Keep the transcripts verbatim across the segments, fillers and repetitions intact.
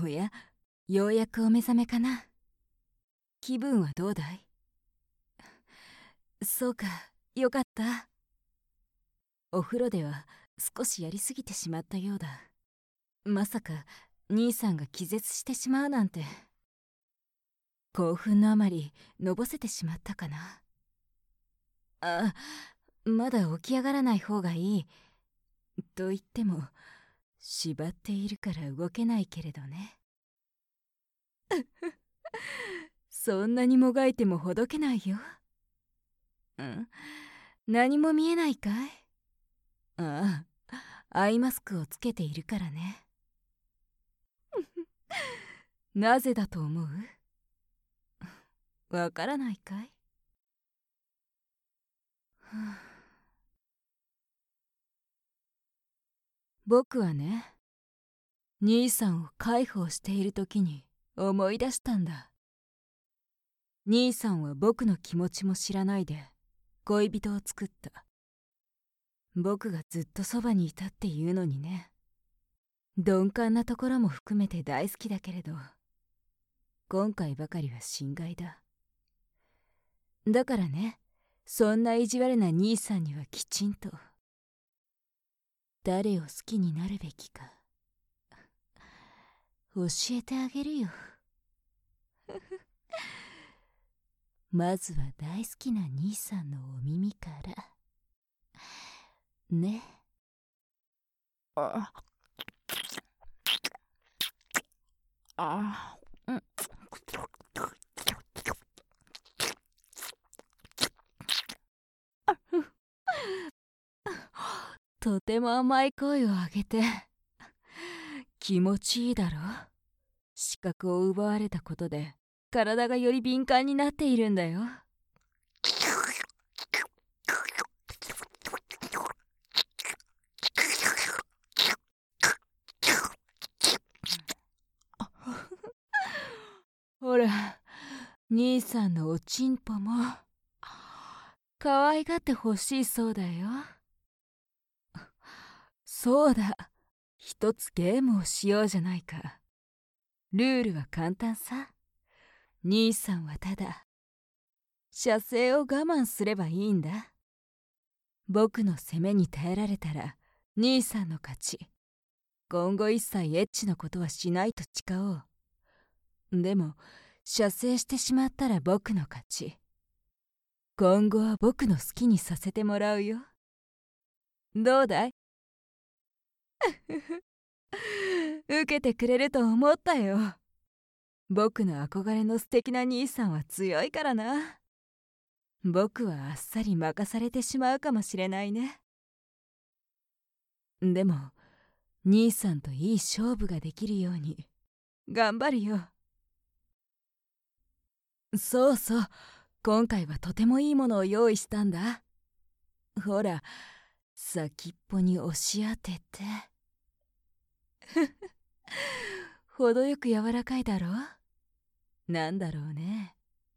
おや、ようやくお目覚めかな。気分はどうだい？そうか、よかった。お風呂では少しやりすぎてしまったようだ。まさか兄さんが気絶してしまうなんて。興奮のあまりのぼせてしまったかな。あ、まだ起き上がらない方がいい。と言っても縛っているから動けないけれどね。そんなにもがいてもほどけないよ。うん、何も見えないかい？ああ、アイマスクをつけているからね。なぜだと思う？わからないかい？僕はね、兄さんを介抱している時に思い出したんだ。兄さんは僕の気持ちも知らないで恋人を作った。僕がずっとそばにいたっていうのにね。鈍感なところも含めて大好きだけれど、今回ばかりは心外だ。だからね、そんな意地悪な兄さんにはきちんと誰を好きになるべきか教えてあげるよ。まずは大好きな兄さんのお耳からね。ああ、うん。とても甘い声を上げて気持ちいいだろ。視覚を奪われたことで体がより敏感になっているんだよ。ほら、兄さんのおちんぽも可愛がってほしいそうだよ。そうだ、一つゲームをしようじゃないか。ルールは簡単さ。兄さんはただ射精を我慢すればいいんだ。僕の攻めに耐えられたら兄さんの勝ち。今後一切エッチなことはしないと誓おう。でも射精してしまったら僕の勝ち。今後は僕の好きにさせてもらうよ。どうだい？受けてくれると思ったよ。僕の憧れの素敵な兄さんは強いからな。僕はあっさり任されてしまうかもしれないね。でも兄さんといい勝負ができるように頑張るよ。そうそう、今回はとてもいいものを用意したんだ。ほら、先っぽに押し当てて程よく柔らかいだろ。なんだろうね。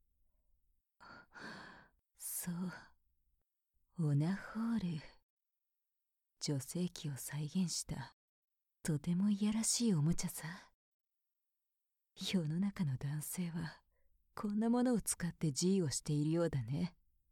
そう、オナホール。女性器を再現したとてもいやらしいおもちゃさ。世の中の男性はこんなものを使って G をしているようだね。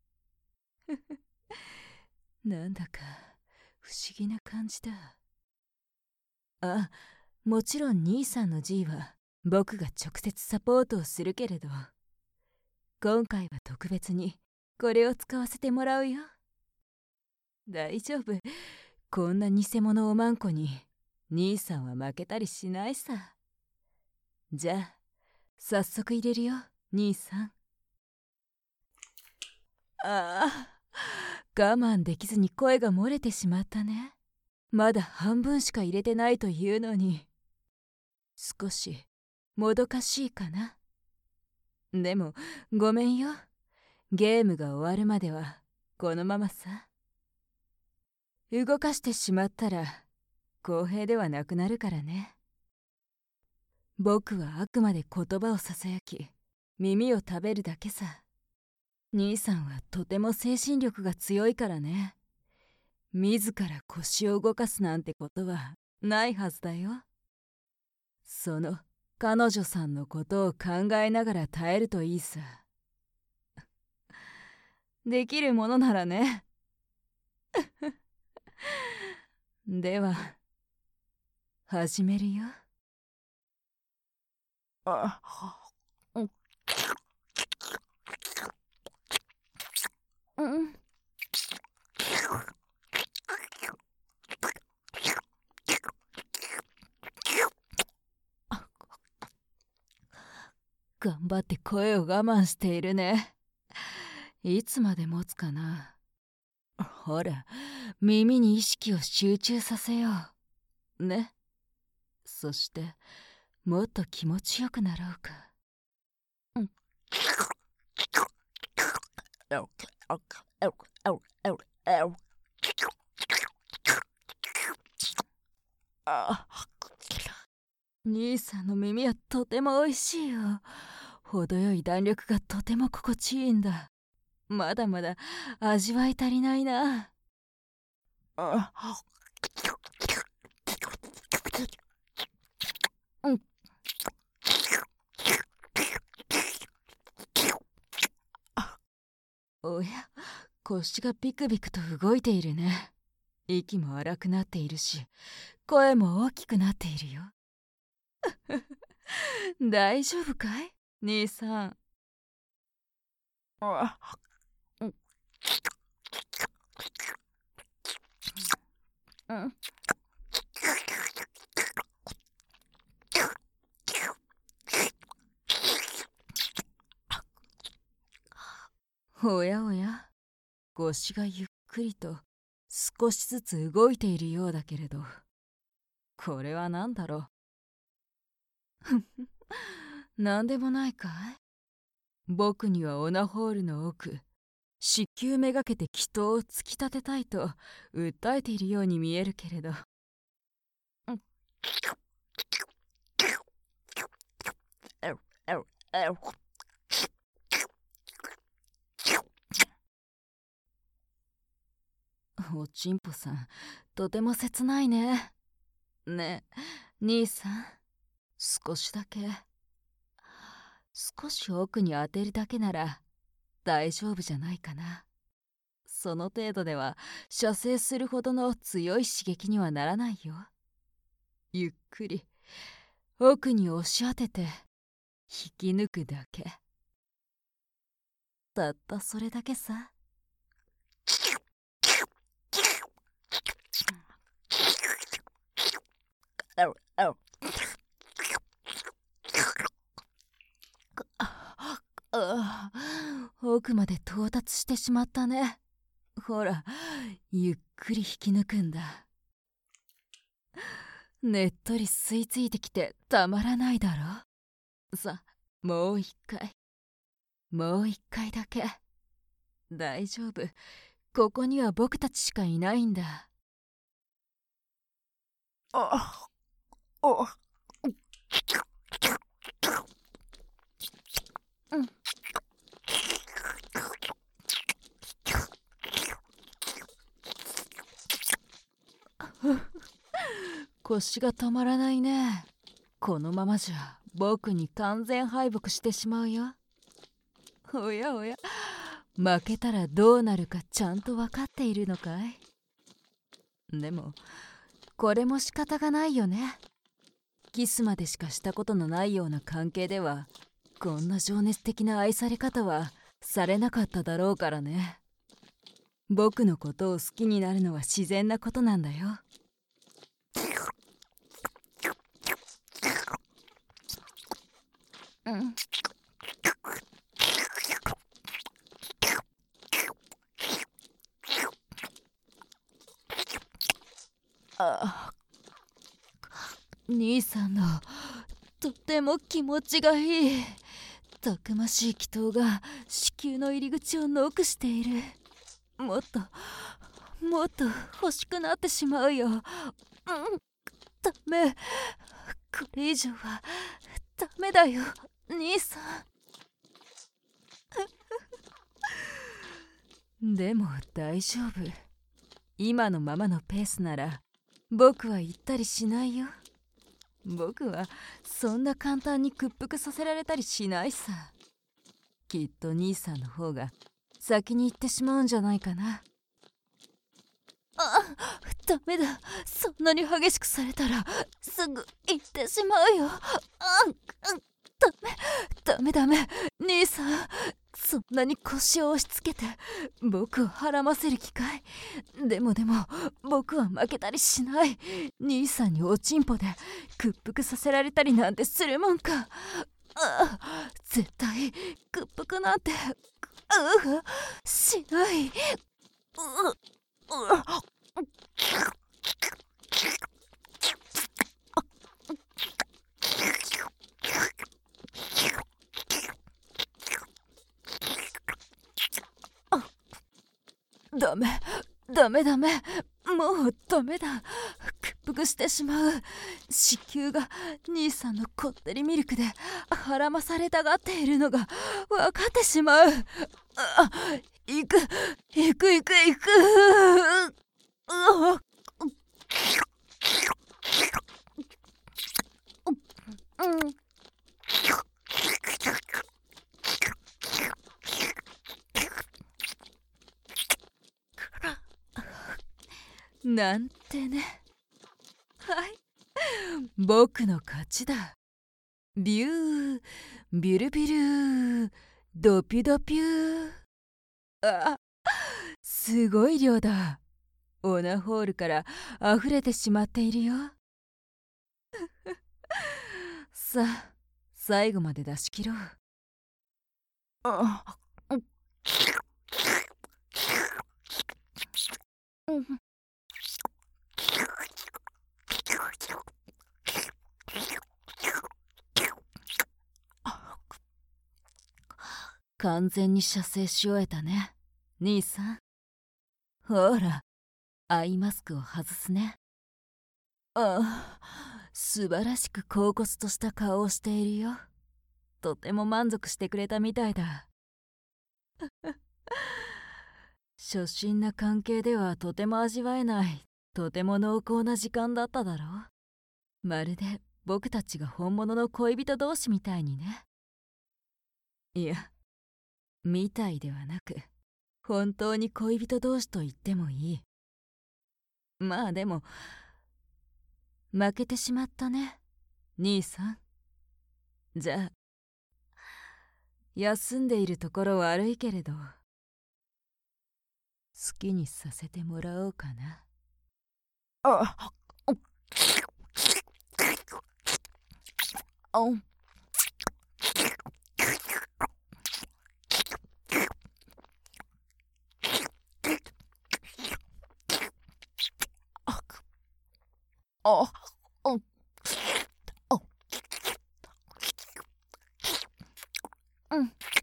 なんだか不思議な感じだ。あ、もちろん兄さんの G は僕が直接サポートをするけれど、今回は特別にこれを使わせてもらうよ。大丈夫、こんな偽物おまんこに兄さんは負けたりしないさ。じゃあ早速入れるよ、兄さん。ああ、我慢できずに声が漏れてしまったね。まだ半分しか入れてないというのに、少しもどかしいかな。でもごめんよ、ゲームが終わるまではこのままさ。動かしてしまったら公平ではなくなるからね。僕はあくまで言葉をささやき耳を食べるだけさ。兄さんはとても精神力が強いからね。自ら腰を動かすなんてことはないはずだよ。その彼女さんのことを考えながら耐えるといいさ。できるものならね。では始めるよ。 あ、 うん。頑張って声を我慢しているね。いつまで持つかな。ほら、耳に意識を集中させよう。ね。そして、もっと気持ちよくなろうか。うん。兄さんの耳はとてもおいしいよ。程よい弾力がとても心地いいんだ。まだまだ味わい足りないな。うん。おや、腰がビクビクと動いているね。息も荒くなっているし、声も大きくなっているよ。大丈夫かい兄さん。うん。おやおや、腰がゆっくりと少しずつ動いているようだけれど、これは何だろう。なんでもないかい。僕にはオナホールの奥、子宮めがけて祈祷を突き立てたいと訴えているように見えるけれど。おちんぽさん、とても切ないね。ねえ、兄さん、少しだけ、少し奥に当てるだけなら大丈夫じゃないかな。その程度では射精するほどの強い刺激にはならないよ。ゆっくり奥に押し当てて引き抜くだけ。たったそれだけさ。ああ、奥まで到達してしまったね。ほら、ゆっくり引き抜くんだ。ねっとり吸い付いてきてたまらないだろ。さ、もう一回。もう一回だけ。大丈夫。ここには僕たちしかいないんだ。 あ、あ、 うん。腰が止まらないね。このままじゃ僕に完全敗北してしまうよ。おやおや、負けたらどうなるかちゃんと分かっているのかい？でもこれも仕方がないよね。キスまでしかしたことのないような関係ではこんな情熱的な愛され方はされなかっただろうからね。僕のことを好きになるのは自然なことなんだよ。うん。あ、兄さんのとても気持ちがいいたくましい祈祷が子宮の入り口をノックしている。もっともっと欲しくなってしまうよ。うん、ダメ。これ以上はダメだよ兄さん。でも大丈夫。今のままのペースなら僕は行ったりしないよ。 僕はそんな簡単に屈服させられたりしないさ。きっと兄さんの方が先に行ってしまうんじゃないかな。あ、ダメだ。そんなに激しくされたらすぐ行ってしまうよ。あ、ダメダメダメ。兄さん、そんなに腰を押し付けて僕をはらませる気かい？でもでも僕は負けたりしない。兄さんにおちんぽで屈服させられたりなんてするもんか。あ、絶対屈服なんて、うしない。ううダメダメダメ、もうダメだ。屈服してしまう。子宮が兄さんのこってりミルクではらまされたがっているのが分かってしまう。あ、行く行く行く行く。うわ、うんなんてね。はい、僕の勝ちだ。ビュービュルビュルドピュドピュー。あ、すごい量だ。オナホールから溢れてしまっているよ。さあ、最後まで出し切ろう。 あ、うん。 完全に射精し終えたね、兄さん。ほら、アイマスクを外すね。ああ、素晴らしく恍惚とした顔をしているよ。とても満足してくれたみたいだ。初心な関係ではとても味わえないとても濃厚な時間だっただろう。まるで僕たちが本物の恋人同士みたいにね。いや、みたいではなく本当に恋人同士と言ってもいい。まあでも負けてしまったね、兄さん。じゃあ休んでいるところ悪いけれど好きにさせてもらおうかな。 あ、あ、あ、あ、あ、うん。